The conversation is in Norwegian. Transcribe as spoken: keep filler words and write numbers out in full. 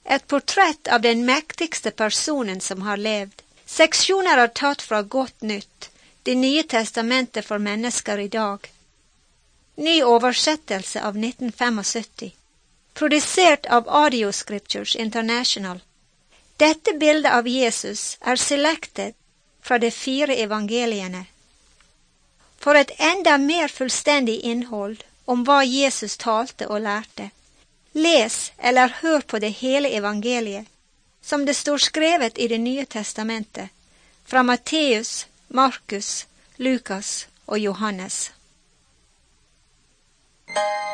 et portrett av den mektigste personen som har levd. Seksjoner er tatt fra Godt nytt, Det nye testamentet for mennesker i dag. Ny oversettelse av nitten syttifem. Produsert av Audio Scriptures International. Dette bildet av Jesus er selected fra de fire evangeliene. For et enda mer fullstendig innhold om hva Jesus talte og lærte, les eller hør på det hele evangeliet, som det står skrevet i Det nye testamentet, fra Matteus, Markus, Lukas og Johannes.